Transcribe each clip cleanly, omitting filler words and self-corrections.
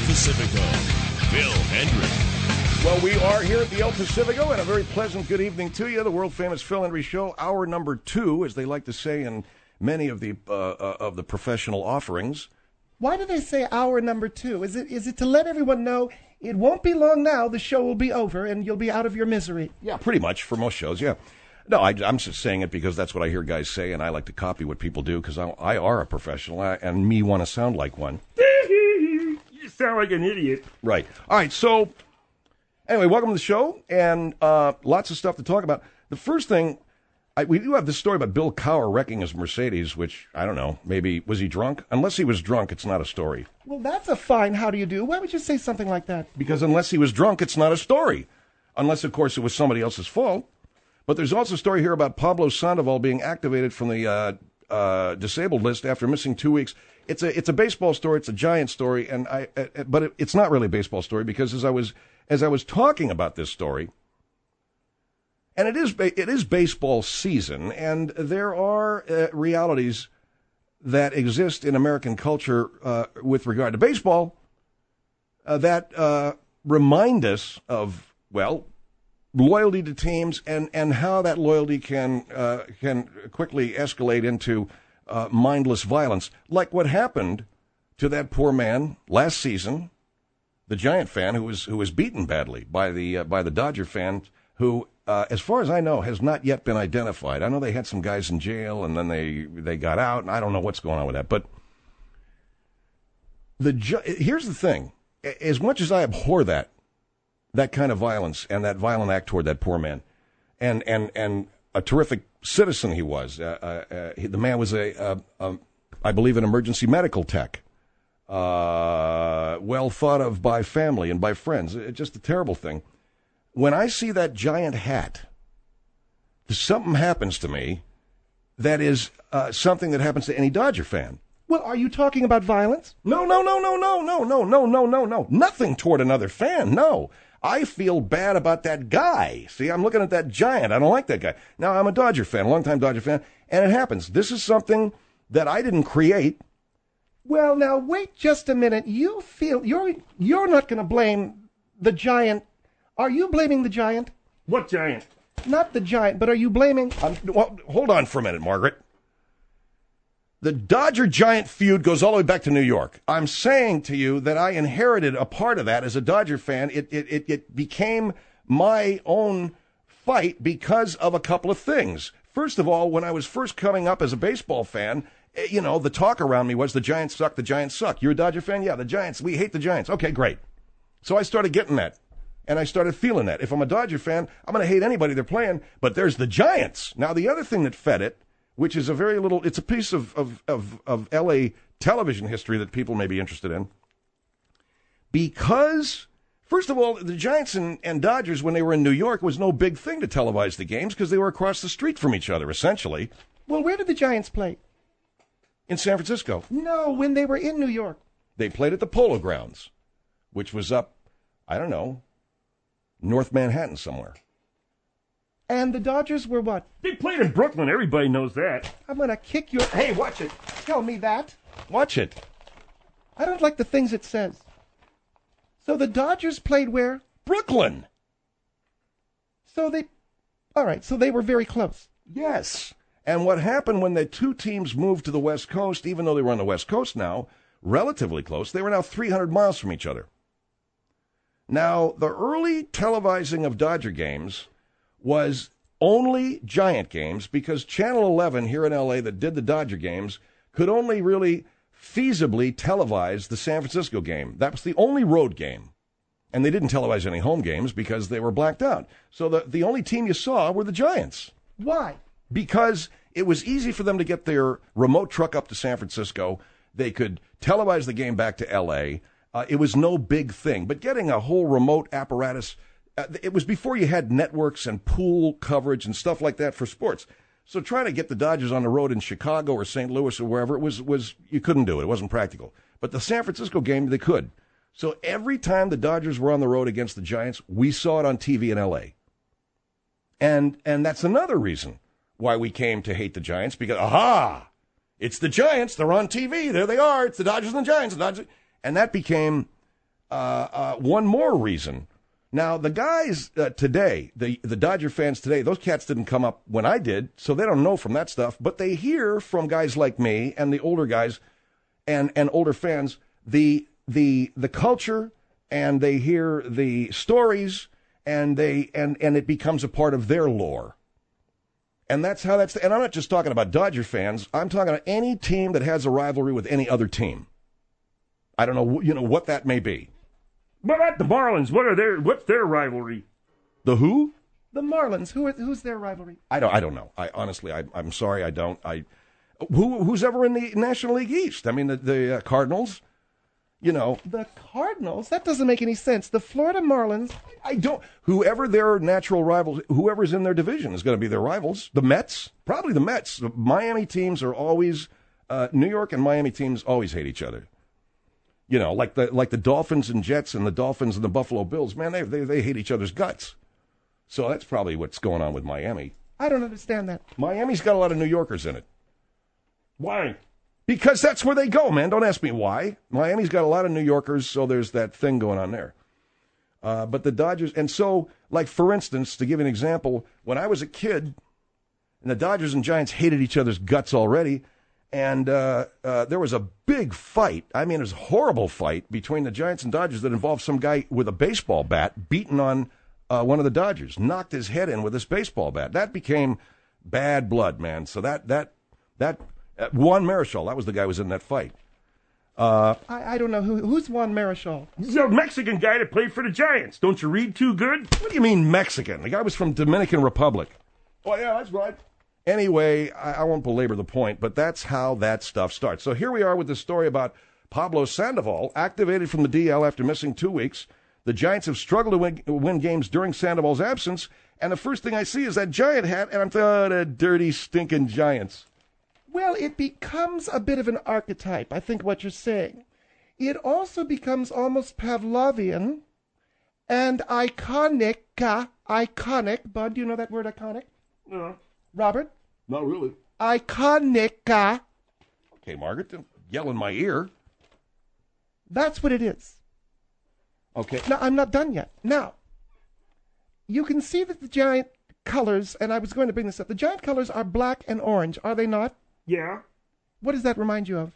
Pacifico, Bill Hendrick. Well, we are here at the El Pacifico, and a very pleasant good evening to you. The world-famous Phil Hendry Show, hour number 2, as they like to say in many of the professional offerings. Why do they say hour number 2? Is it to let everyone know it won't be long now, the show will be over, and you'll be out of your misery? Yeah, pretty much, for most shows, yeah. No, I'm just saying it because that's what I hear guys say, and I like to copy what people do, because I are a professional, and me want to sound like one. You sound like an idiot. Right. All right, so, anyway, welcome to the show, and lots of stuff to talk about. The first thing, we do have this story about Bill Cowher wrecking his Mercedes, which, I don't know, maybe, was he drunk? Unless he was drunk, it's not a story. Well, that's a fine how do you do. Why would you say something like that? Because unless he was drunk, it's not a story. Unless, of course, it was somebody else's fault. But there's also a story here about Pablo Sandoval being activated from the disabled list after missing 2 weeks. It's a baseball story. It's a Giant story, but it's not really a baseball story because as I was talking about this story, and it is baseball season, and there are realities that exist in American culture with regard to baseball that remind us of, well, loyalty to teams and how that loyalty can quickly escalate into mindless violence, like what happened to that poor man last season, the Giant fan who was beaten badly by the Dodger fan who, as far as I know, has not yet been identified. I know they had some guys in jail and then they got out, and I don't know what's going on with that. But here's the thing: as much as I abhor that kind of violence and that violent act toward that poor man, and a terrific citizen he was. The man was I believe, an emergency medical tech, well thought of by family and by friends. Just a terrible thing. When I see that Giant hat, something happens to me that is something that happens to any Dodger fan. Well, are you talking about violence? No. Nothing toward another fan, no. I feel bad about that guy. See, I'm looking at that Giant. I don't like that guy. Now, I'm a Dodger fan, a longtime Dodger fan, and it happens. This is something that I didn't create. Well, now, wait just a minute. You feel you're not going to blame the Giant. Are you blaming the Giant? What Giant? Not the Giant, but are you blaming... Well, hold on for a minute, Margaret. The Dodger-Giant feud goes all the way back to New York. I'm saying to you that I inherited a part of that as a Dodger fan. It became my own fight because of a couple of things. First of all, when I was first coming up as a baseball fan, you know, the talk around me was the Giants suck, the Giants suck. You're a Dodger fan? Yeah, the Giants. We hate the Giants. Okay, great. So I started getting that, and I started feeling that. If I'm a Dodger fan, I'm going to hate anybody they're playing, but there's the Giants. Now, the other thing that fed it, which is it's a piece of L.A. television history that people may be interested in. Because, first of all, the Giants and Dodgers, when they were in New York, was no big thing to televise the games because they were across the street from each other, essentially. Well, where did the Giants play? In San Francisco. No, when they were in New York. They played at the Polo Grounds, which was up, I don't know, North Manhattan somewhere. And the Dodgers were what? They played in Brooklyn. Everybody knows that. I'm going to kick your... Hey, watch it. Tell me that. Watch it. I don't like the things it says. So the Dodgers played where? Brooklyn. All right, so they were very close. Yes. And what happened when the two teams moved to the West Coast, even though they were on the West Coast now, relatively close, they were now 300 miles from each other. Now, the early televising of Dodger games was only Giant games because Channel 11 here in L.A. that did the Dodger games could only really feasibly televise the San Francisco game. That was the only road game. And they didn't televise any home games because they were blacked out. So the only team you saw were the Giants. Why? Because it was easy for them to get their remote truck up to San Francisco. They could televise the game back to L.A. It was no big thing. But getting a whole remote apparatus... it was before you had networks and pool coverage and stuff like that for sports. So trying to get the Dodgers on the road in Chicago or St. Louis or wherever, it was you couldn't do it. It wasn't practical. But the San Francisco game, they could. So every time the Dodgers were on the road against the Giants, we saw it on TV in L.A. And that's another reason why we came to hate the Giants, because, it's the Giants. They're on TV. There they are. It's the Dodgers and the Giants. And that became one more reason. Now, the guys today, the Dodger fans today, those cats didn't come up when I did, so they don't know from that stuff. But they hear from guys like me and the older guys and older fans the culture, and they hear the stories, and it becomes a part of their lore. And that's how and I'm not just talking about Dodger fans. I'm talking about any team that has a rivalry with any other team. I don't know, what that may be. What about the Marlins? What's their rivalry? The who? The Marlins. Who's their rivalry? I don't know. I'm sorry, I don't. Who's ever in the National League East? I mean, the Cardinals. The Cardinals? That doesn't make any sense. The Florida Marlins. Whoever their natural rivals, whoever's in their division is going to be their rivals. The Mets, probably the Mets. The Miami teams are always, New York and Miami teams always hate each other. Like the Dolphins and Jets and the Dolphins and the Buffalo Bills. Man, they hate each other's guts. So that's probably what's going on with Miami. I don't understand that. Miami's got a lot of New Yorkers in it. Why? Because that's where they go, man. Don't ask me why. Miami's got a lot of New Yorkers, so there's that thing going on there. But the Dodgers, and so, like, for instance, to give an example, when I was a kid, and the Dodgers and Giants hated each other's guts already, and there was a big fight. I mean, it was a horrible fight between the Giants and Dodgers that involved some guy with a baseball bat beating on one of the Dodgers, knocked his head in with this baseball bat. That became bad blood, man. So that Juan Marichal, that was the guy who was in that fight. I don't know who's Juan Marichal. He's a Mexican guy that played for the Giants. Don't you read too good? What do you mean Mexican? The guy was from Dominican Republic. Oh, yeah, that's right. Anyway, I won't belabor the point, but that's how that stuff starts. So here we are with the story about Pablo Sandoval, activated from the DL after missing 2 weeks. The Giants have struggled to win games during Sandoval's absence, and the first thing I see is that Giant hat, and I'm thinking, the dirty, stinking Giants. Well, it becomes a bit of an archetype, I think, what you're saying. It also becomes almost Pavlovian and iconic. Bud, do you know that word, iconic? No. Robert? Not really. Iconic. Okay, Margaret, don't yell in my ear. That's what it is. Okay. Now, I'm not done yet. Now, you can see that the Giant colors, and I was going to bring this up, the Giant colors are black and orange, are they not? Yeah. What does that remind you of?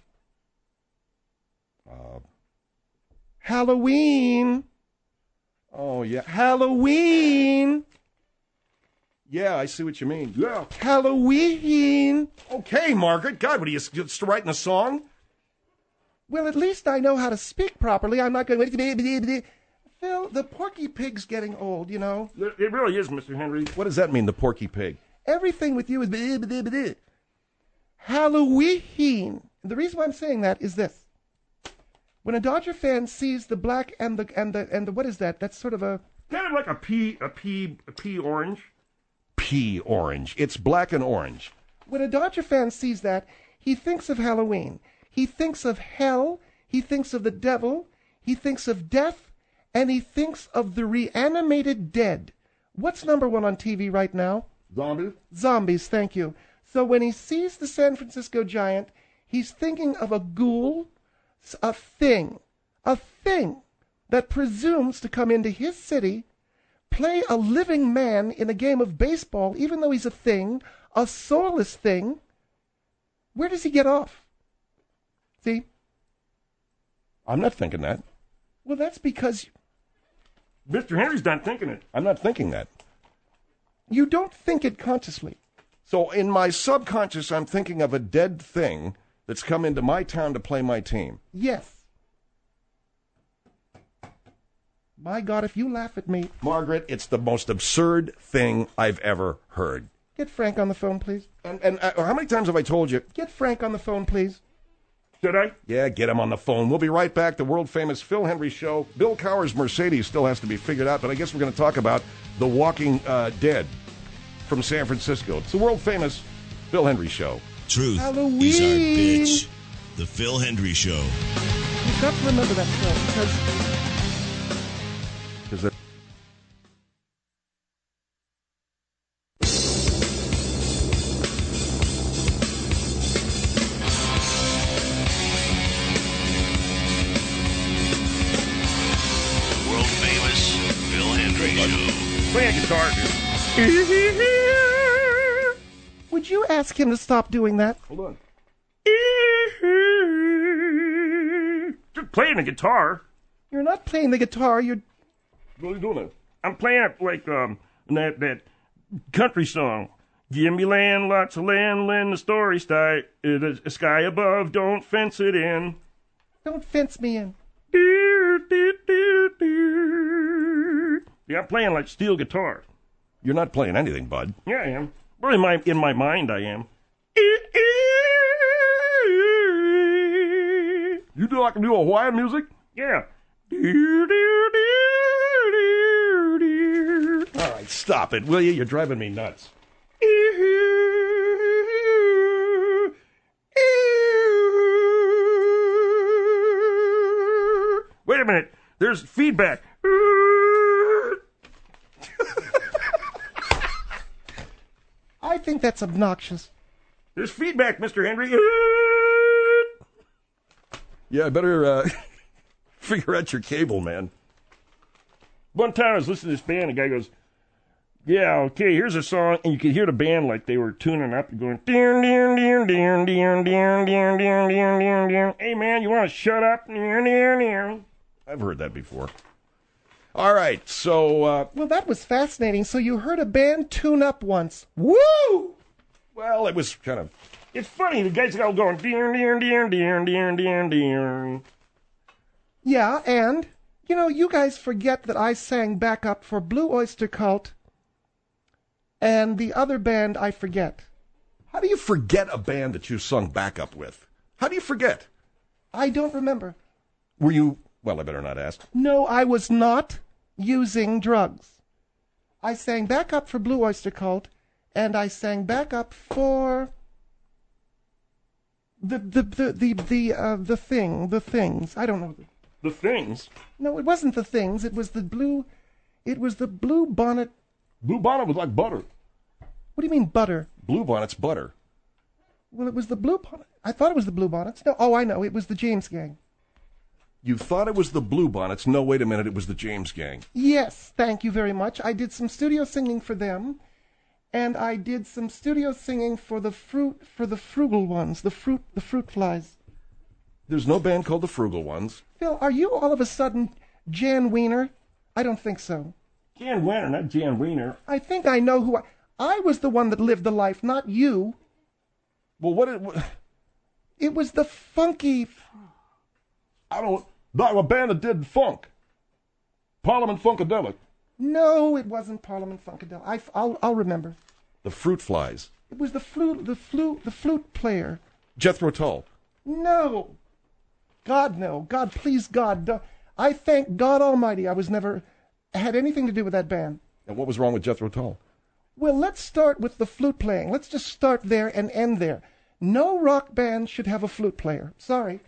Halloween. Oh, yeah. Halloween. Yeah, I see what you mean. Yeah. Halloween. Okay, Margaret. God, what are you just writing a song? Well, at least I know how to speak properly. I'm not going to... Phil, the Porky Pig's getting old, you know. It really is, Mr. Henry. What does that mean, the Porky Pig? Everything with you is... Halloween. The reason why I'm saying that is this. When a Dodger fan sees the black and the what is that? That's sort of a... Kind of like a pea orange. Pea orange. It's black and orange. When a Dodger fan sees that, he thinks of Halloween. He thinks of hell. He thinks of the devil. He thinks of death. And he thinks of the reanimated dead. What's number one on TV right now? Zombies? Zombies, thank you. So when he sees the San Francisco Giant, he's thinking of a ghoul, a thing that presumes to come into his city, play a living man in a game of baseball, even though he's a thing, a soulless thing. Where does he get off? See? I'm not thinking that. Well, that's because... Mr. Henry's not thinking it. I'm not thinking that. You don't think it consciously. So in my subconscious, I'm thinking of a dead thing that's come into my town to play my team. Yes. My God, if you laugh at me... Margaret, it's the most absurd thing I've ever heard. Get Frank on the phone, please. And how many times have I told you? Get Frank on the phone, please. Should I? Yeah, get him on the phone. We'll be right back. The world-famous Phil Hendrie Show. Bill Cowher's Mercedes still has to be figured out, but I guess we're going to talk about The Walking Dead from San Francisco. It's the world-famous Phil Hendrie Show. Truth Halloween. is our bitch. The Phil Hendrie Show. You've got to remember that, Phil, Because Henry Show. Playing guitar. Would you ask him to stop doing that? Hold on. Just playing the guitar. You're not playing the guitar, you're... What are you doing there? I'm playing it like that country song. Give me land, lots of land, the story start. The sky above, don't fence it in. Don't fence me in. Yeah, I'm playing like steel guitar. You're not playing anything, bud. Yeah, I am. Well, in my mind, I am. You do like to do Hawaiian music? Yeah. All right, stop it, will you? You're driving me nuts. Wait a minute. There's feedback. I think that's obnoxious. There's feedback, Mr. Henry. Yeah, I better figure out your cable, man. One time I was listening to this band, the guy goes, yeah, okay, here's a song, and you could hear the band like they were tuning up and going, hey man, you want to shut up? I've heard that before. All right, so... Well, that was fascinating. So you heard a band tune up once. Woo! well, it was kind of... It's funny, the guy's all going, Yeah, and, you know, you guys forget that I sang backup for Blue Oyster Cult, and the other band I forget. How do you forget a band that you sung backup with? How do you forget? I don't remember. Were you... Well, I better not ask. No, I was not using drugs. I sang backup for Blue Oyster Cult, and I sang backup for the things. I don't know. The Things. No, it wasn't the things. It was the blue bonnet. Blue Bonnet was like butter. What do you mean butter? Blue Bonnet's butter. Well, it was the blue bonnet. I thought it was the Blue Bonnets. No, oh, I know. It was the James Gang. You thought it was the Blue Bonnets. No, wait a minute. It was the James Gang. Yes, thank you very much. I did some studio singing for them, and I did some studio singing for the Frugal Ones, the Fruit Flies. There's no band called the Frugal Ones. Phil, are you all of a sudden Jan Wiener? I don't think so. Jan Wiener, not Jan Wiener. I think I know who I was the one that lived the life, not you. Well, what It was the funky... Not a band that did funk. Parliament Funkadelic. No, it wasn't Parliament Funkadelic. I'll remember. The Fruit Flies. It was the flute player. Jethro Tull. No. God, no. God, please, God. I thank God Almighty I was never had anything to do with that band. And what was wrong with Jethro Tull? Well, let's start with the flute playing. Let's just start there and end there. No rock band should have a flute player. Sorry.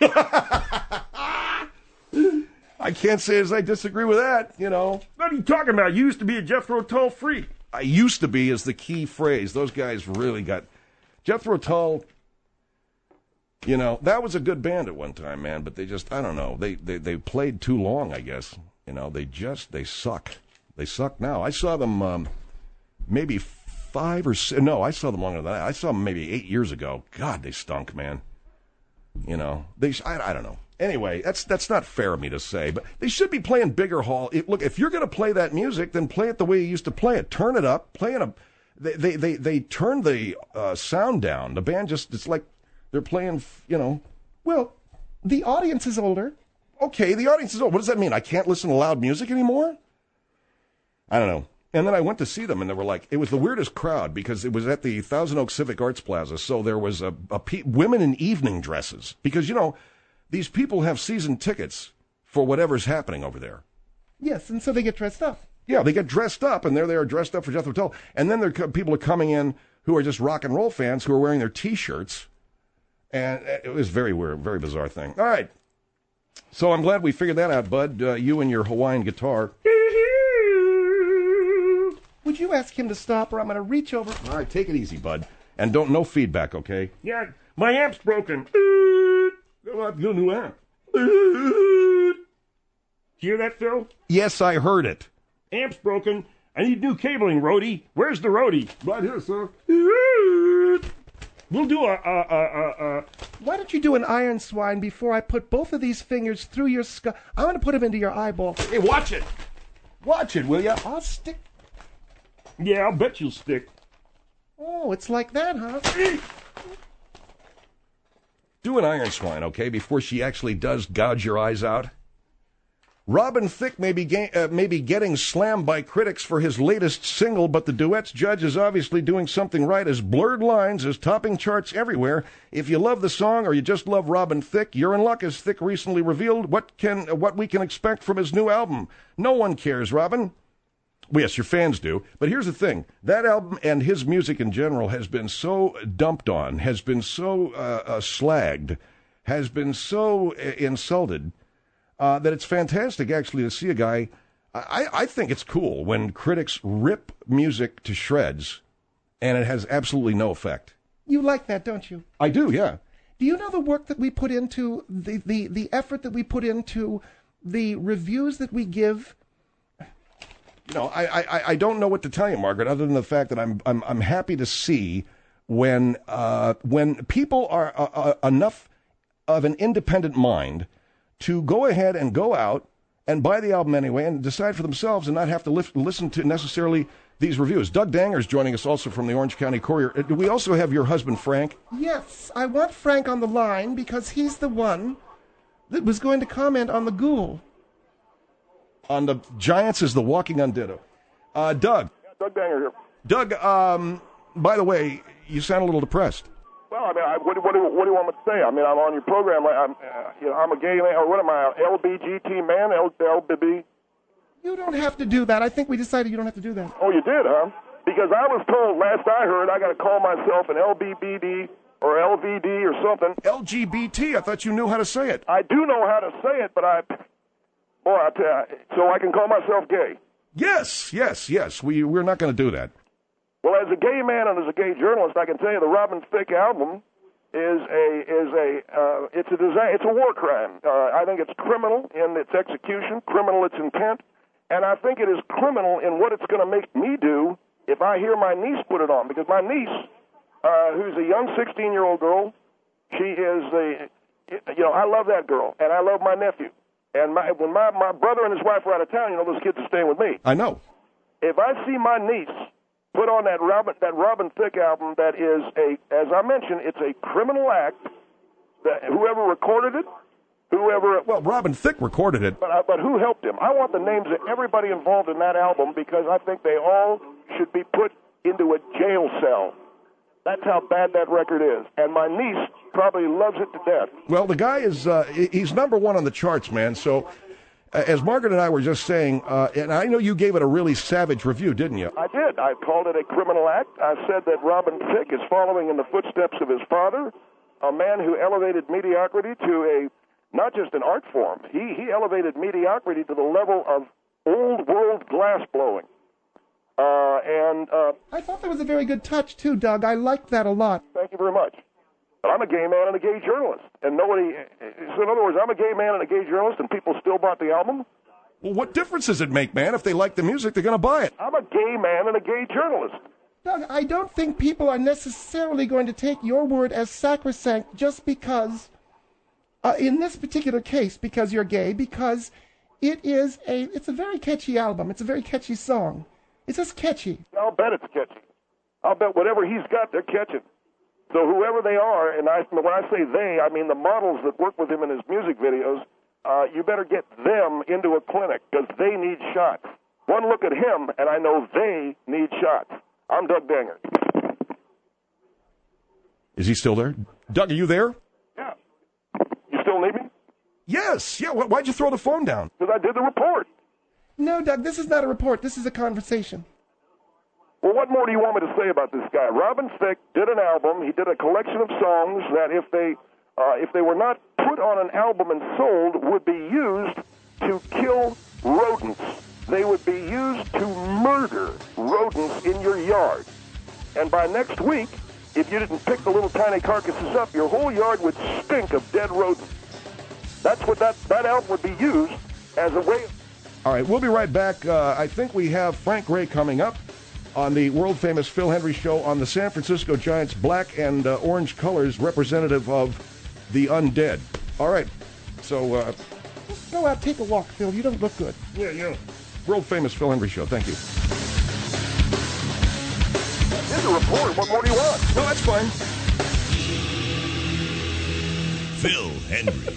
I can't say as I disagree with that, you know. What are you talking about? You used to be a Jethro Tull freak. I used to be is the key phrase. Those guys really got... Jethro Tull, you know, that was a good band at one time, man, but they just, I don't know. They played too long, I guess. You know, they suck. They suck now. I saw them maybe 5 or 6... No, I saw them longer than that. I saw them maybe 8 years ago. God, they stunk, man. You know, I don't know. Anyway, that's not fair of me to say, but they should be playing bigger hall. Look, if you're going to play that music, then play it the way you used to play it. Turn it up. Play in a. They turn the sound down. The band it's like they're playing. You know. Well, the audience is older. Okay, the audience is older. What does that mean? I can't listen to loud music anymore? I don't know. And then I went to see them, and they were like, it was the weirdest crowd because it was at the Thousand Oaks Civic Arts Plaza. So there was women in evening dresses because, you know, these people have season tickets for whatever's happening over there. Yes, and so they get dressed up. Yeah, they get dressed up, and there they are dressed up for Jethro Tull. And then people are coming in who are just rock and roll fans who are wearing their T-shirts. And it was very weird, very bizarre thing. All right. So I'm glad we figured that out, Bud, you and your Hawaiian guitar. Would you ask him to stop, or I'm going to reach over? All right, take it easy, Bud. And no feedback, okay? Yeah, my amp's broken. I'll have to get a new amp. Hear that, Phil? Yes, I heard it. Amp's broken. I need new cabling, roadie. Where's the roadie? Right here, sir. We'll do a. Why don't you do an iron swine before I put both of these fingers through your skull? I'm going to put them into your eyeball. Hey, watch it. Watch it, will ya? I'll stick. Yeah, I'll bet you'll stick. Oh, it's like that, huh? Do an iron swine, okay, before she actually does gouge your eyes out. Robin Thicke may be getting slammed by critics for his latest single, but the duet's judge is obviously doing something right, as Blurred Lines is topping charts everywhere. If you love the song or you just love Robin Thicke, you're in luck, as Thicke recently revealed what we can expect from his new album. No one cares, Robin. Well, yes, your fans do. But here's the thing. That album and his music in general has been so dumped on, has been so slagged, has been so insulted, that it's fantastic, actually, to see a guy. I think it's cool when critics rip music to shreds and it has absolutely no effect. You like that, don't you? I do, yeah. Do you know the work that we put into, the effort that we put into, the reviews that we give? You know, I don't know what to tell you, Margaret, other than the fact that I'm happy to see when people are enough of an independent mind to go ahead and go out and buy the album anyway and decide for themselves and not have to listen to necessarily these reviews. Doug Danger's joining us also from the Orange County Courier. Do we also have your husband, Frank? Yes, I want Frank on the line because he's the one that was going to comment on the Ghoul. On the Giants as the walking unditto. Doug. Yeah, Doug Danger here. Doug, by the way, you sound a little depressed. Well, I mean, what do you want me to say? I mean, I'm on your program. I'm a gay man, or what am I, LBGT man, LBB? You don't have to do that. I think we decided you don't have to do that. Oh, you did, huh? Because I was told, last I heard, I got to call myself an LBBD or LVD or something. LGBT, I thought you knew how to say it. I do know how to say it, but I tell you, so I can call myself gay. Yes. We're not going to do that. Well, as a gay man and as a gay journalist, I can tell you the Robin Thicke album is it's a war crime. I think it's criminal in its execution, criminal its intent, and I think it is criminal in what it's going to make me do if I hear my niece put it on. Because my niece, who's a young 16-year-old girl, she is I love that girl, and I love my nephew. And when my brother and his wife are out of town, those kids are staying with me. I know. If I see my niece put on that Robin Thicke album, that is as I mentioned, it's a criminal act. That whoever recorded it, well, Robin Thicke recorded it, but who helped him? I want the names of everybody involved in that album because I think they all should be put into a jail cell. That's how bad that record is. And my niece probably loves it to death. Well, the guy is, he's number one on the charts, man. So, as Margaret and I were just saying, and I know you gave it a really savage review, didn't you? I did. I called it a criminal act. I said that Robin Thicke is following in the footsteps of his father, a man who elevated mediocrity to not just an art form. He elevated mediocrity to the level of old world glass blowing. I thought that was a very good touch, too, Doug. I liked that a lot. Thank you very much. I'm a gay man and a gay journalist. And nobody... So in other words, I'm a gay man and a gay journalist, and people still bought the album? Well, what difference does it make, man? If they like the music, they're going to buy it. I'm a gay man and a gay journalist. Doug, I don't think people are necessarily going to take your word as sacrosanct just because, in this particular case, because you're gay, because it's a very catchy album. It's a very catchy song. It's just catchy. I'll bet it's catchy. I'll bet whatever he's got, they're catching. So whoever they are, and when I say they, I mean the models that work with him in his music videos, you better get them into a clinic because they need shots. One look at him, and I know they need shots. I'm Doug Danger. Is he still there? Doug, are you there? Yeah. You still need me? Yes. Yeah. Why'd you throw the phone down? Because I did the report. No, Doug, this is not a report. This is a conversation. Well, what more do you want me to say about this guy? Robin Thicke did an album. He did a collection of songs that if they were not put on an album and sold, would be used to kill rodents. They would be used to murder rodents in your yard. And by next week, if you didn't pick the little tiny carcasses up, your whole yard would stink of dead rodents. That's what that album would be used as a way. All right, we'll be right back. I think we have Frank Gray coming up on the world-famous Phil Hendry Show on the San Francisco Giants black and orange colors, representative of the undead. All right, so... Go out, take a walk, Phil. You don't look good. Yeah. world-famous Phil Hendry Show. Thank you. Here's a report. What more do you want? No, that's fine. Phil Hendry.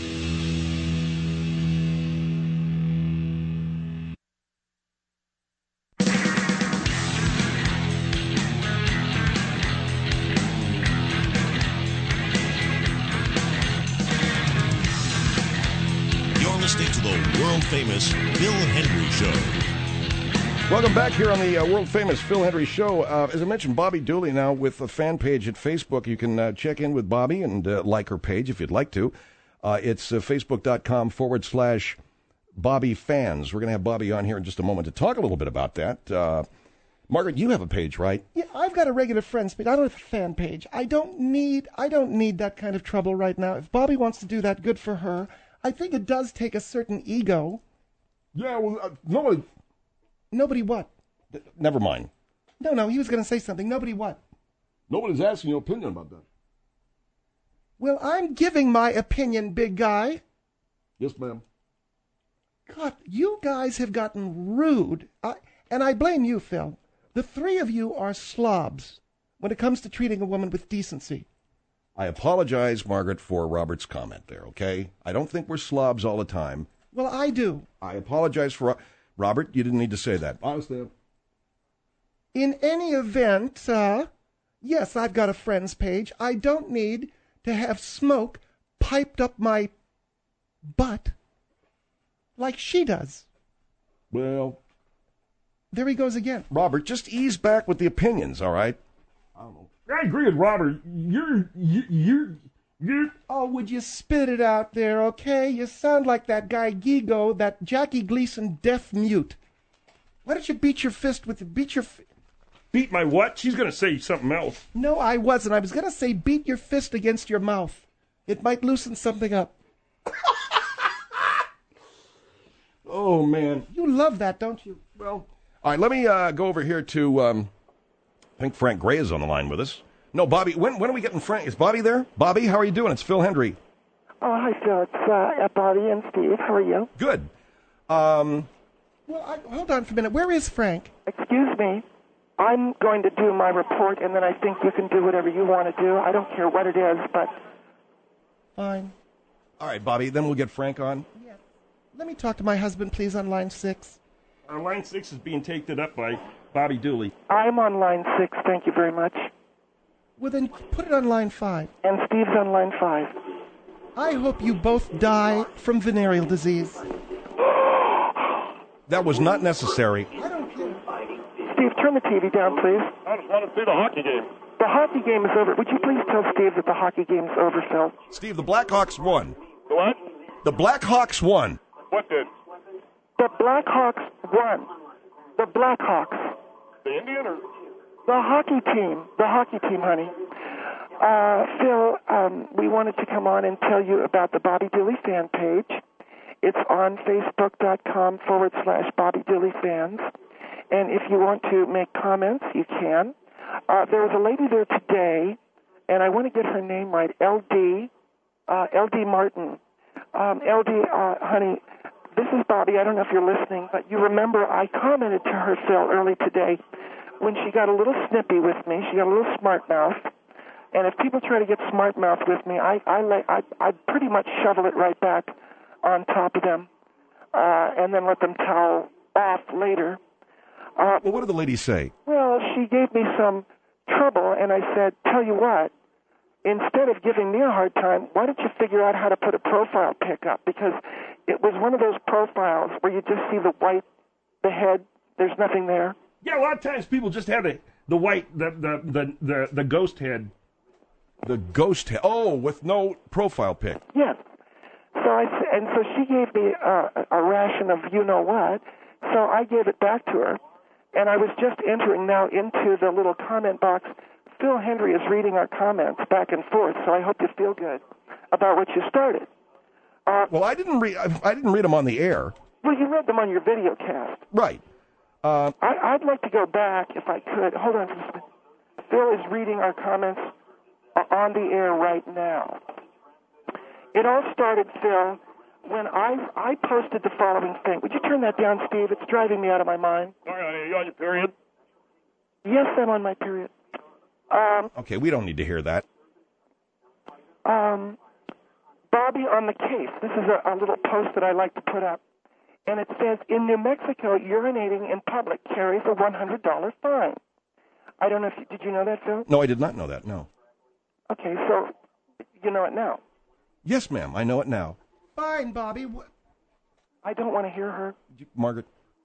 You're listening to the world-famous Phil Hendry Show. Welcome back here on the world-famous Phil Hendry Show. As I mentioned, Bobby Dooley now with a fan page at Facebook. You can check in with Bobby and like her page if you'd like to. It's facebook.com/Bobby Fans. We're going to have Bobby on here in just a moment to talk a little bit about that. Margaret, you have a page, right? Yeah, I've got a regular friends page. I don't have a fan page. I don't need that kind of trouble right now. If Bobby wants to do that, good for her. I think it does take a certain ego. Yeah, well, nobody... Nobody what? Never mind. No, he was going to say something. Nobody what? Nobody's asking your opinion about that. Well, I'm giving my opinion, big guy. Yes, ma'am. God, you guys have gotten rude. And I blame you, Phil. The three of you are slobs when it comes to treating a woman with decency. I apologize, Margaret, for Robert's comment there, okay? I don't think we're slobs all the time. Well, I do. I apologize for... Robert, you didn't need to say that. Honestly. In any event, yes, I've got a friends page. I don't need to have smoke piped up my butt like she does. Well... There he goes again. Robert, just ease back with the opinions, all right? I don't know. I agree with Robert. You're... Oh, would you spit it out there, okay? You sound like that guy Gigo, that Jackie Gleason deaf mute. Why don't you beat your fist with... Beat my what? She's going to say something else. No, I wasn't. I was going to say beat your fist against your mouth. It might loosen something up. Oh, man. You love that, don't you? Well... All right, let me go over here to... I think Frank Gray is on the line with us. No, Bobby, when are we getting Frank? Is Bobby there? Bobby, how are you doing? It's Phil Hendry. Oh, hi, Phil. It's Bobby and Steve. How are you? Good. Well, hold on for a minute. Where is Frank? Excuse me. I'm going to do my report, and then I think you can do whatever you want to do. I don't care what it is, but... Fine. All right, Bobby, then we'll get Frank on. Yeah. Let me talk to my husband, please, on line 6. Line 6 is being taken up by Bobby Dooley. I'm on line 6. Thank you very much. Well, then put it on line 5. And Steve's on line 5. I hope you both die from venereal disease. That was not necessary. I don't care. Steve, turn the TV down, please. I just want to see the hockey game. The hockey game is over. Would you please tell Steve that the hockey game's over, Phil? Steve, the Blackhawks won. The what? The Blackhawks won. What did? The Blackhawks won. The Blackhawks. The Indian or? The hockey team. The hockey team, honey. Phil, we wanted to come on and tell you about the Bobby Dooley fan page. It's on facebook.com/Bobby Dooley fans. And if you want to make comments, you can. There was a lady there today, and I want to get her name right, LD Martin. LD, honey, this is Bobby. I don't know if you're listening, but you remember I commented to her, Phil, early today when she got a little snippy with me. She got a little smart mouth. And if people try to get smart mouth with me, I pretty much shovel it right back on top of them and then let them towel off later. Well, what did the lady say? Well, she gave me some trouble, and I said, tell you what, instead of giving me a hard time, why don't you figure out how to put a profile pic up? Because it was one of those profiles where you just see the head, there's nothing there. Yeah, a lot of times people just have the ghost head. The ghost head. Oh, with no profile pic. Yes. So she gave me a ration of you-know-what, so I gave it back to her. And I was just entering now into the little comment box. Phil Hendry is reading our comments back and forth, so I hope you feel good about what you started. Well, I didn't read them on the air. Well, you read them on your video cast. Right. I'd like to go back, if I could. Hold on just a minute. Phil is reading our comments on the air right now. It all started, Phil, when I posted the following thing. Would you turn that down, Steve? It's driving me out of my mind. Sorry, are you on your period? Yes, I'm on my period. Okay, we don't need to hear that. Bobby on the case. This is a little post that I like to put up. And it says, in New Mexico, urinating in public carries a $100 fine. I don't know if did you know that, Phil? No, I did not know that, no. Okay, so you know it now. Yes, ma'am, I know it now. Fine, Bobby. I don't want to hear her. Margaret?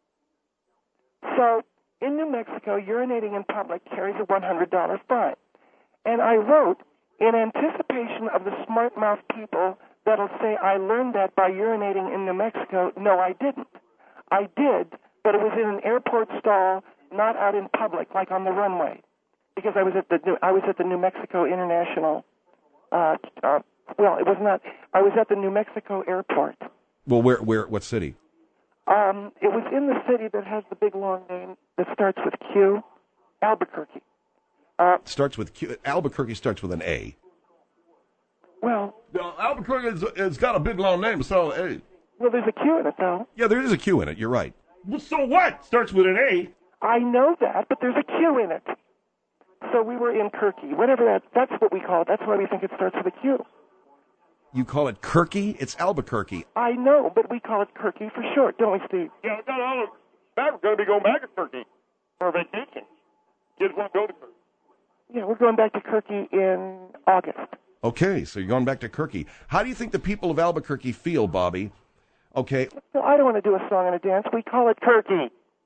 So, in New Mexico, urinating in public carries a $100 fine. And I wrote, in anticipation of the smart mouth people that'll say I learned that by urinating in New Mexico, no, I didn't. I did, but it was in an airport stall, not out in public, like on the runway, because I was at the New Mexico International. Well, it was not. I was at the New Mexico airport. Well, where, what city? It was in the city that has the big long name that starts with Q, Albuquerque. Starts with Q. Albuquerque starts with an A. Well, Albuquerque has got a big long name, so hey. Well, there's a Q in it, though. Yeah, there is a Q in it. You're right. Well, so what? Starts with an A. I know that, but there's a Q in it. So we were in Kirky, whatever that's what we call it. That's why we think it starts with a Q. You call it Kirky? It's Albuquerque. I know, but we call it Kirky for short, don't we, Steve? Yeah, we're going to be going back to Turkey for a vacation. Kids want to go to Turkey. Yeah, we're going back to Kirky in August. Okay, so you're going back to Kirky. How do you think the people of Albuquerque feel, Bobby? Okay. Well, I don't want to do a song and a dance. We call it Kirky.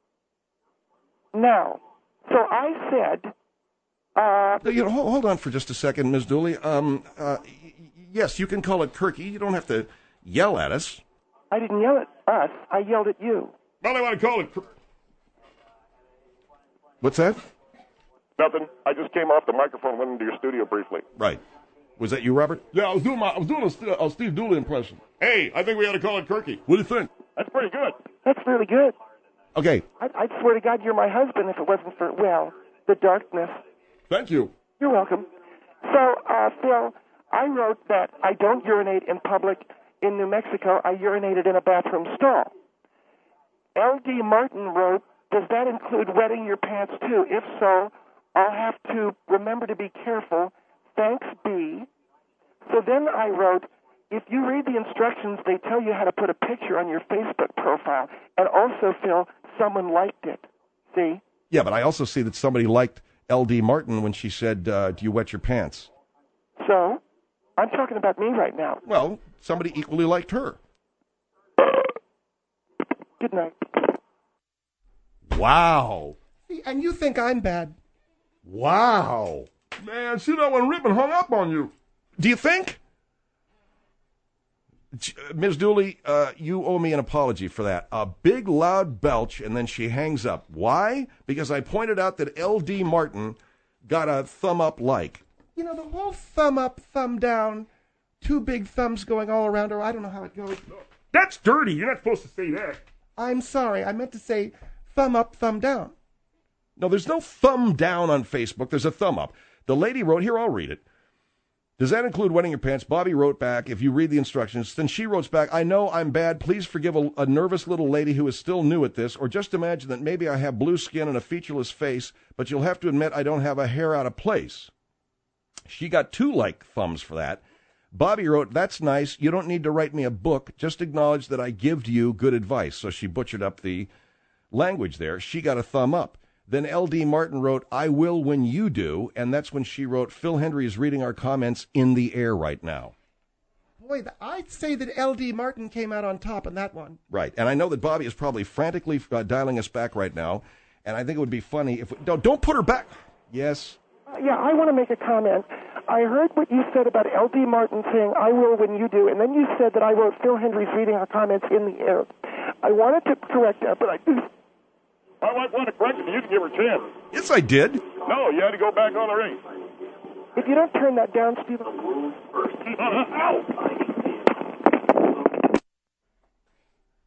Now, so I said... hold on for just a second, Ms. Dooley. Yes, you can call it Kirky. You don't have to yell at us. I didn't yell at us. I yelled at you. Well, I want to call it... What's that? Nothing. I just came off the microphone, went into your studio briefly. Right. Was that you, Robert? Yeah, I was doing a Steve Dooley impression. Hey, I think we ought to call it Kirky. What do you think? That's pretty good. That's really good. Okay. I'd swear to God you're my husband if it wasn't for, well, the darkness. Thank you. You're welcome. So, Phil, I wrote that I don't urinate in public in New Mexico. I urinated in a bathroom stall. L.D. Martin wrote, does that include wetting your pants too? If so, I'll have to remember to be careful. Thanks, B. So then I wrote, if you read the instructions, they tell you how to put a picture on your Facebook profile. And also, Phil, someone liked it. See? Yeah, but I also see that somebody liked L.D. Martin when she said, do you wet your pants? So? I'm talking about me right now. Well, somebody equally liked her. Good night. Wow. See, and you think I'm bad. Wow. Man, see that one ribbon hung up on you. Do you think? Ms. Dooley, you owe me an apology for that. A big, loud belch, and then she hangs up. Why? Because I pointed out that L.D. Martin got a thumb up like. You know, the whole thumb up, thumb down, two big thumbs going all around her. I don't know how it goes. That's dirty. You're not supposed to say that. I'm sorry. I meant to say thumb up, thumb down. No, there's no thumb down on Facebook. There's a thumb up. The lady wrote, here, I'll read it. Does that include wetting your pants? Bobby wrote back, if you read the instructions. Then she wrote back, I know I'm bad. Please forgive a nervous little lady who is still new at this, or just imagine that maybe I have blue skin and a featureless face, but you'll have to admit I don't have a hair out of place. She got 2 like thumbs for that. Bobby wrote, that's nice. You don't need to write me a book. Just acknowledge that I give you good advice. So she butchered up the language there. She got a thumb up. Then L.D. Martin wrote, I will when you do, and that's when she wrote, Phil Hendry is reading our comments in the air right now. Boy, I'd say that L.D. Martin came out on top on that one. Right, and I know that Bobby is probably frantically dialing us back right now, and I think it would be funny if... Don't put her back. Yes? Yeah, I want to make a comment. I heard what you said about L.D. Martin saying, I will when you do, and then you said that I wrote Phil Hendry's reading our comments in the air. I wanted to correct that, but I didn't. I might want to correct it. You can give her a chance. Yes, I did. No, you had to go back on the race. If you don't turn that down, Stephen. Ow!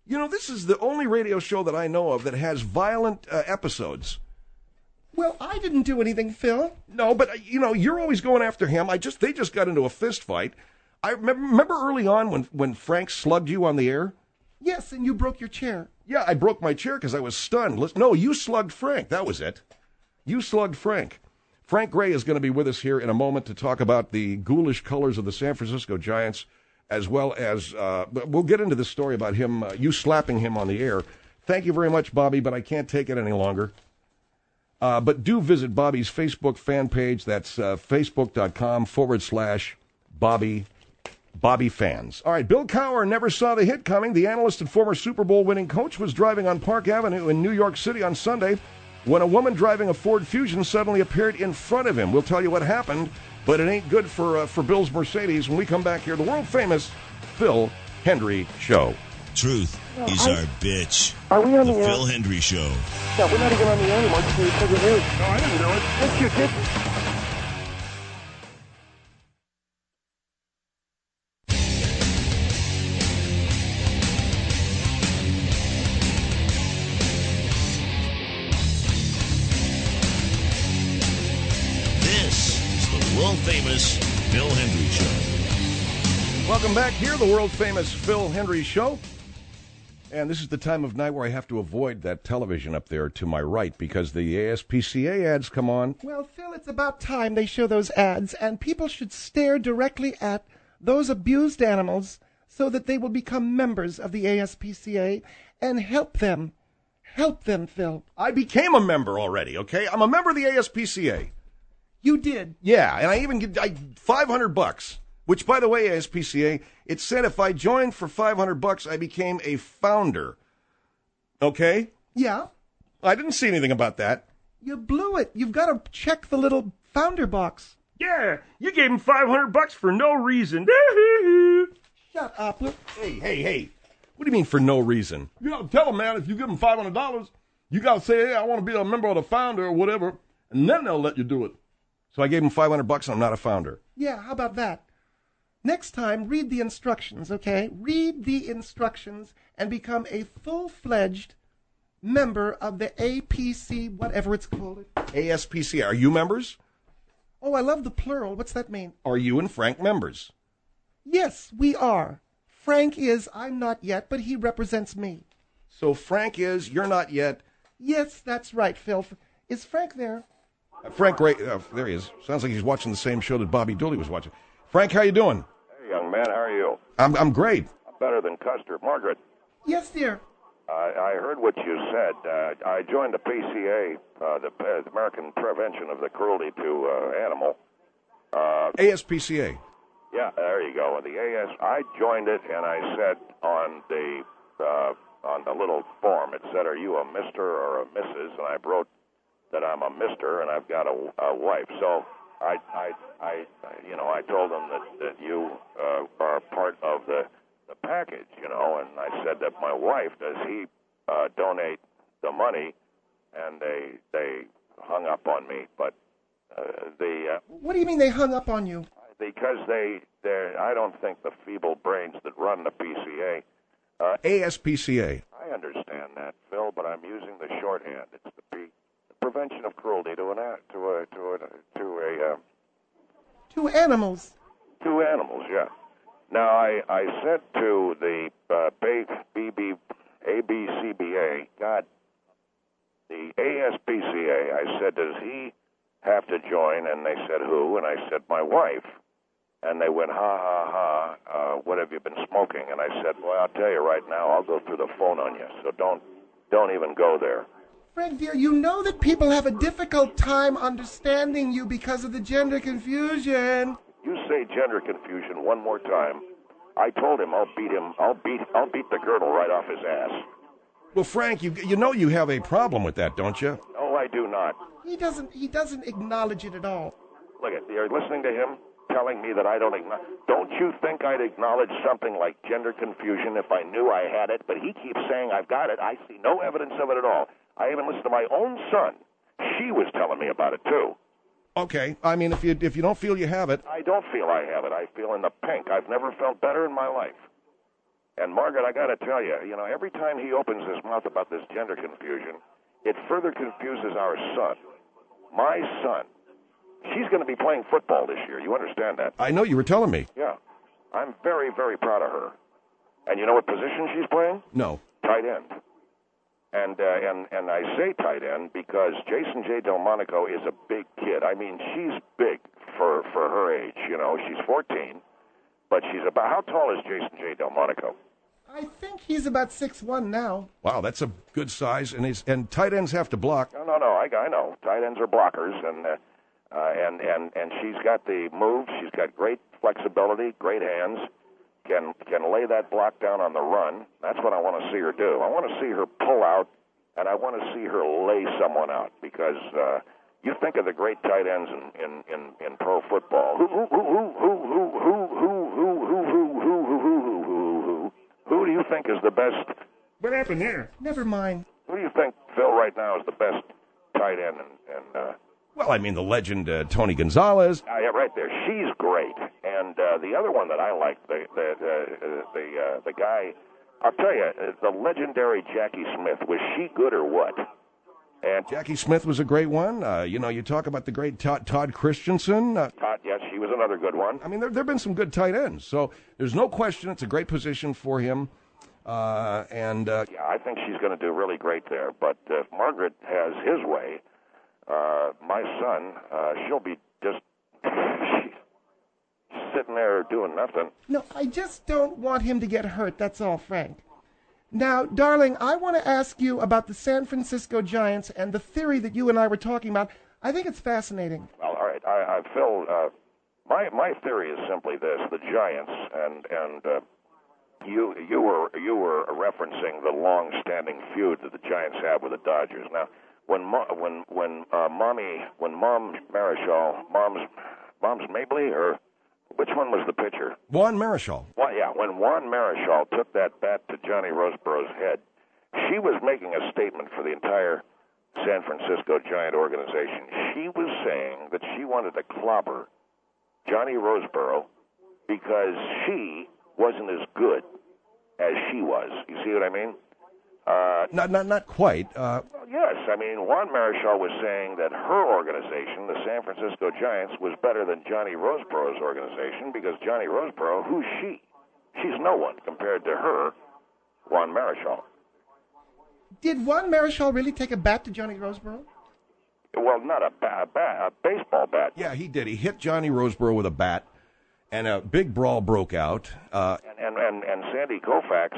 You know, this is the only radio show that I know of that has violent episodes. Well, I didn't do anything, Phil. No, but, you're always going after him. They just got into a fist fight. I remember early on when Frank slugged you on the air? Yes, and you broke your chair. Yeah, I broke my chair because I was stunned. No, you slugged Frank. That was it. You slugged Frank. Frank Gray is going to be with us here in a moment to talk about the ghoulish colors of the San Francisco Giants, as well as we'll get into this story about him, you slapping him on the air. Thank you very much, Bobby, but I can't take it any longer. But do visit Bobby's Facebook fan page. That's facebook.com/Bobby fans. All right, Bill Cowher never saw the hit coming. The analyst and former Super Bowl winning coach was driving on Park Avenue in New York City on Sunday when a woman driving a Ford Fusion suddenly appeared in front of him. We'll tell you what happened, but it ain't good for Bill's Mercedes. When we come back here, the world-famous Phil Hendrie Show. Truth is our bitch. Are we on the the air? Phil Hendrie Show. No, we're not even on the air anymore because you said you knew. No, I didn't know it. Yes, you did. This is the world-famous Phil Hendrie Show. Welcome back here, the world-famous Phil Hendrie Show. And this is the time of night where I have to avoid that television up there to my right because the ASPCA ads come on. Well, Phil, it's about time they show those ads, and people should stare directly at those abused animals so that they will become members of the ASPCA and help them. Help them, Phil. I became a member already, okay? I'm a member of the ASPCA. You did. Yeah, and I even get $500. Which, by the way, ASPCA, it said if I joined for $500, I became a founder. Okay? Yeah. I didn't see anything about that. You blew it. You've got to check the little founder box. Yeah, you gave him $500 for no reason. Shut up. Look. Hey. What do you mean for no reason? You know, tell them, man, if you give them $500, you got to say, hey, I want to be a member of the founder or whatever, and then they'll let you do it. So I gave him $500 and I'm not a founder. Yeah, how about that? Next time, read the instructions, okay? Read the instructions and become a full-fledged member of the APC, whatever it's called. ASPCA. Are you members? Oh, I love the plural. What's that mean? Are you and Frank members? Yes, we are. Frank is. I'm not yet, but he represents me. So Frank is, you're not yet. Yes, that's right, Phil. Is Frank there? Frank Gray, there he is. Sounds like he's watching the same show that Bobby Dooley was watching. Frank, how you doing? Hey, young man, how are you? I'm great. I'm better than Custer. Margaret, Yes, dear. I heard what you said. I joined the PCA, the American Prevention of the Cruelty to Animal. ASPCA. Yeah, there you go. I joined it, and I said on the little form, it said, "Are you a Mister or a Mrs.?" And I wrote that I'm a Mister, and I've got a wife. So I told them that you are part of the package, and I said that my wife, does he donate the money, and they hung up on me, but What do you mean they hung up on you? because I don't think the feeble brains that run the PCA. ASPCA. I understand that, Phil, but I'm using the shorthand. It's the prevention of cruelty to animals. To animals, yeah. Now, I said to the ABCBA, the ASPCA, I said, does he have to join? And they said, who? And I said, my wife. And they went, ha, what have you been smoking? And I said, well, I'll tell you right now, I'll go through the phone on you, so don't even go there. Frank, dear, you know that people have a difficult time understanding you because of the gender confusion. You say gender confusion one more time, I told him I'll beat the girdle right off his ass. Well, Frank, you know you have a problem with that, don't you? No, I do not. He doesn't acknowledge it at all. Look, you're listening to him telling me that I don't acknowledge. Don't you think I'd acknowledge something like gender confusion if I knew I had it? But he keeps saying I've got it. I see no evidence of it at all. I even listened to my own son. She was telling me about it, too. Okay. I mean, if you don't feel you have it. I don't feel I have it. I feel in the pink. I've never felt better in my life. And Margaret, I got to tell you, every time he opens his mouth about this gender confusion, it further confuses our son. My son. She's going to be playing football this year. You understand that? I know, you were telling me. Yeah. I'm very, very proud of her. And you know what position she's playing? No. Tight end. And I say tight end because Jason J. Delmonico is a big kid. I mean, she's big for her age. She's 14, but she's about, how tall is Jason J. Delmonico? I think he's about 6'1" now. Wow, that's a good size, and tight ends have to block. No, I know. Tight ends are blockers, and she's got the moves. She's got great flexibility, great hands. Can lay that block down on the run. That's what I want to see her do. I want to see her pull out, and I want to see her lay someone out because you think of the great tight ends in pro football. Who do you think is the best? What happened there? Never mind. Who do you think, Phil, right now is the best tight end? Well, I mean, the legend Tony Gonzalez. Yeah, right there. She's great. And the other one that I like, the guy, I'll tell you, the legendary Jackie Smith. Was she good or what? And Jackie Smith was a great one. You talk about the great Todd Christensen. Todd, yes, she was another good one. I mean, there have been some good tight ends. So there's no question it's a great position for him. Yeah, I think she's going to do really great there. But if Margaret has his way, my son, she'll be just sitting there doing nothing. No, I just don't want him to get hurt, that's all, Frank. Now, darling, I want to ask you about the San Francisco Giants and the theory that you and I were talking about. I think it's fascinating. Well, all right. Phil, my theory is simply this: the Giants, and you were referencing the long-standing feud that the Giants have with the Dodgers. Now, when Mom Marichal, Mom's Mabley, or which one was the pitcher? Juan Marichal. Well, yeah, when Juan Marichal took that bat to Johnny Roseborough's head, she was making a statement for the entire San Francisco Giant organization. She was saying that she wanted to clobber Johnny Roseborough because she wasn't as good as she was. You see what I mean? Not quite. Yes, I mean, Juan Marichal was saying that her organization, the San Francisco Giants, was better than Johnny Roseborough's organization because Johnny Roseborough, who's she? She's no one compared to her, Juan Marichal. Did Juan Marichal really take a bat to Johnny Roseborough? Well, not a baseball bat. Yeah, he did. He hit Johnny Roseborough with a bat, and a big brawl broke out. And Sandy Koufax,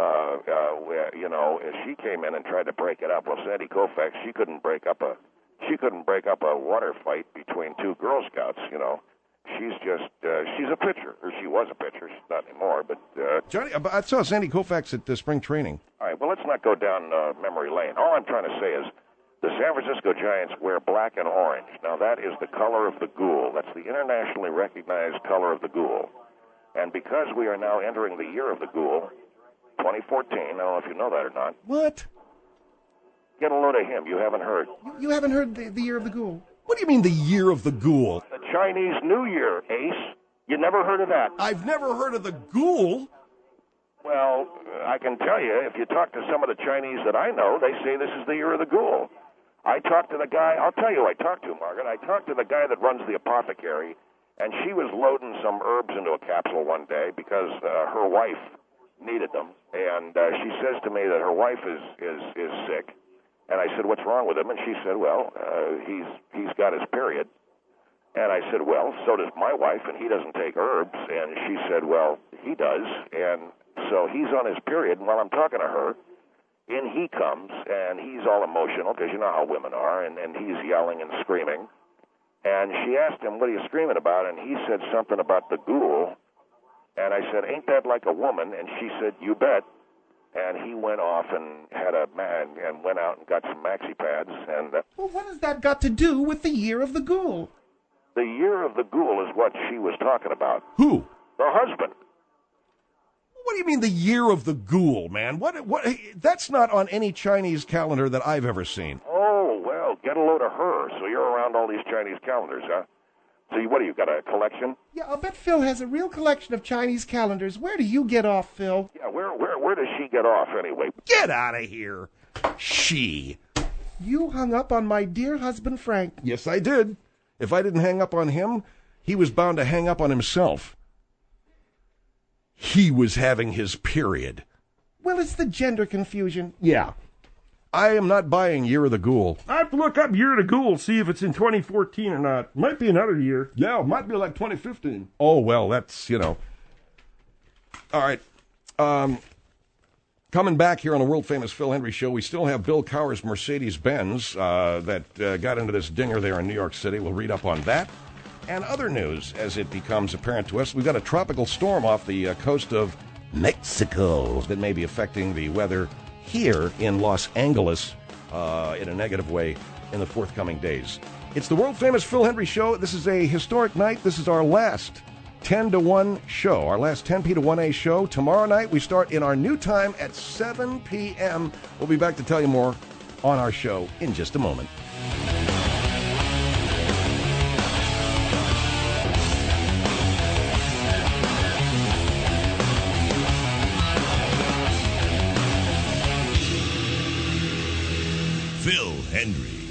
she came in and tried to break it up. Well, Sandy Koufax, she couldn't break up a water fight between two Girl Scouts. She's just she's a pitcher, or she was a pitcher. She's not anymore. But Johnny, I saw Sandy Koufax at the spring training. All right, well, let's not go down memory lane. All I'm trying to say is the San Francisco Giants wear black and orange. Now, that is the color of the ghoul. That's the internationally recognized color of the ghoul. And because we are now entering the year of the ghoul, 2014, I don't know if you know that or not. What? Get a load of him. You haven't heard. You haven't heard the year of the ghoul? What do you mean the year of the ghoul? The Chinese New Year, Ace. You never heard of that? I've never heard of the ghoul. Well, I can tell you, if you talk to some of the Chinese that I know, they say this is the year of the ghoul. I talked to the guy, I'll tell you who I talked to, Margaret. I talked to the guy that runs the apothecary, and she was loading some herbs into a capsule one day because her wife needed them. And she says to me that her wife is sick. And I said, what's wrong with him? And she said, well, he's got his period. And I said, well, so does my wife, and he doesn't take herbs. And she said, well, he does. And so he's on his period, and while I'm talking to her, in he comes, and he's all emotional, because you know how women are, and he's yelling and screaming. And she asked him, what are you screaming about? And he said something about the ghoul. And I said, ain't that like a woman? And she said, you bet. And he went off and went out and got some maxi pads. And well, what has that got to do with the year of the ghoul? The year of the ghoul is what she was talking about. Who? The husband. What do you mean the year of the ghoul, man? What? That's not on any Chinese calendar that I've ever seen. Oh, well, get a load of her. So you're around all these Chinese calendars, huh? So what do you got, a collection? Yeah, I'll bet Phil has a real collection of Chinese calendars. Where do you get off, Phil? Yeah, where does she get off anyway? Get out of here. She. You hung up on my dear husband, Frank. Yes, I did. If I didn't hang up on him, he was bound to hang up on himself. He was having his period. Well, it's the gender confusion. Yeah. I am not buying Year of the Ghoul. I have to look up Year of the Ghoul, see if it's in 2014 or not. Might be another year. Yeah, it might be like 2015. Oh, well, that's, All right. Coming back here on the world-famous Phil Hendry Show, we still have Bill Cower's Mercedes-Benz that got into this dinger there in New York City. We'll read up on that. And other news as it becomes apparent to us. We've got a tropical storm off the coast of Mexico that may be affecting the weather here in Los Angeles in a negative way in the forthcoming days. It's the world-famous Phil Hendry Show. This is a historic night. This is our last 10 to 1 show, our last 10p to 1a show. Tomorrow night we start in our new time at 7 p.m. We'll be back to tell you more on our show in just a moment. Phil Hendry.